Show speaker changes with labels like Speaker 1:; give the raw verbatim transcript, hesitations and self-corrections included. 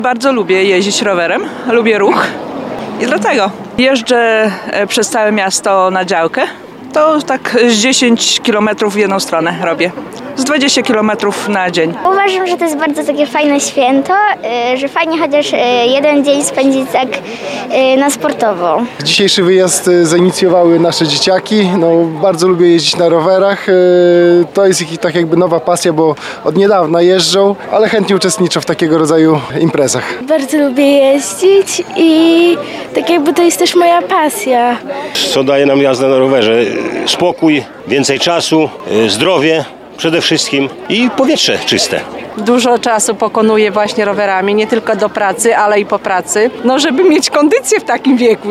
Speaker 1: Bardzo lubię jeździć rowerem, lubię ruch i dlatego jeżdżę przez całe miasto na działkę. To tak z dziesięć kilometrów w jedną stronę robię. Z dwadzieścia kilometrów na dzień.
Speaker 2: Uważam, że to jest bardzo takie fajne święto, że fajnie chociaż jeden dzień spędzić tak na sportowo.
Speaker 3: Dzisiejszy wyjazd zainicjowały nasze dzieciaki. No, bardzo lubię jeździć na rowerach. To jest ich tak jakby nowa pasja, bo od niedawna jeżdżą, ale chętnie uczestniczą w takiego rodzaju imprezach.
Speaker 4: Bardzo lubię jeździć i tak jakby to jest też moja pasja.
Speaker 5: Co daje nam jazda na rowerze? Spokój, więcej czasu, zdrowie przede wszystkim i powietrze czyste.
Speaker 6: Dużo czasu pokonuję właśnie rowerami, nie tylko do pracy, ale i po pracy, no żeby mieć kondycję w takim wieku.